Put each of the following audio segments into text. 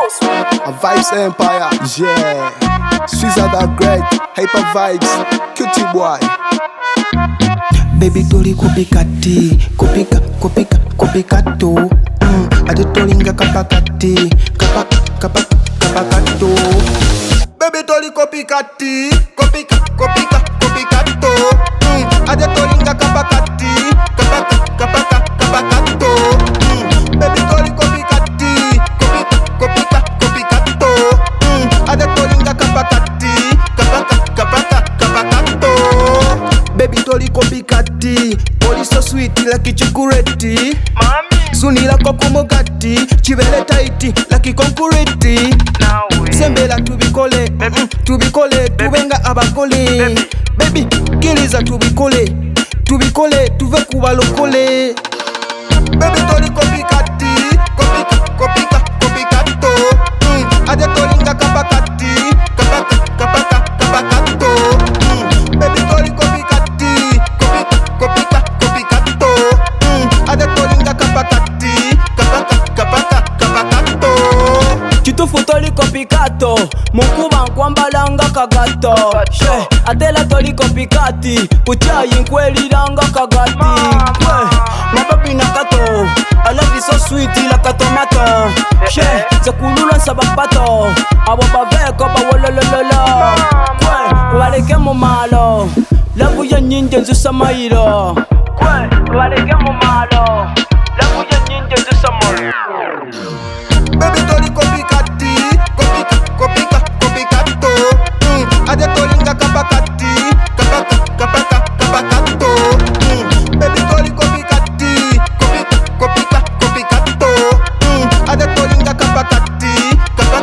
A Vibes Empire, yeah. She's at that great, hyper vibes, cutie boy. Baby toli kopikati, kopikato. Ade tolinga kapakati, kapakato. Baby toli kopikati, kopikato. Ade tolinga kapakati, kapakato. Baby toli kopikati, kopikato. Ade tolinga kapakati, kapakato. Baby toli kopikati, body so sweet like chikureti. Suni la kokomogati, chivele taiti like konkureti. Sembela tubikole, tubenga abakole. Baby, kiliza tubikole, tuve kuba lokole. Baby toli kopikati, kopikato. Ade tolinga kapakati, kapakato. Baby toli kopikati, kopikato. Ade tolinga kapakati, kapakato. Chitufu toli kopikato, mukuba nkwambalanga kagato. Atela toli kopikati, kuchayi nkweliranga kagati. Mababi nakato, I love you so sweet like a tomato. Zekulula sabapato, abo baveko bawolololo. Waleke mu malo, lavu ya nyinje nzusamayiro. Waleke mu malo, lavu ya nyinje nzusamayiro. Baby toli kopikati, kopikato. Ade tolinga kapakati, kapakato. Baby toli kopikati, kopikato. Ade tolinga kapakati,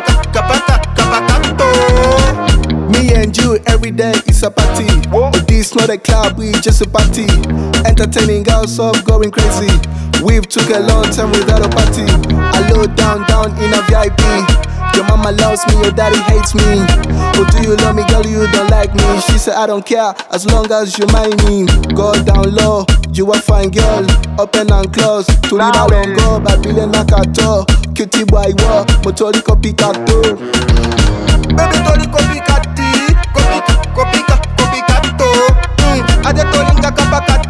kapakato. Me and you every day is a party. But this not a club, we just a party. Entertaining girls up going crazy. We've took a long time without a party. I low down in a VIP. Your mama loves me, your daddy hates me. Oh, do you love me, girl? You don't like me. She said, I don't care, as long as you mind me. Go down low, you a fine girl. Open and close, to the ballon go. Babylon nakato, cutie boy wa, motori kopikato. Baby toli kopikati, kopikato. Ade tolinga kapakati.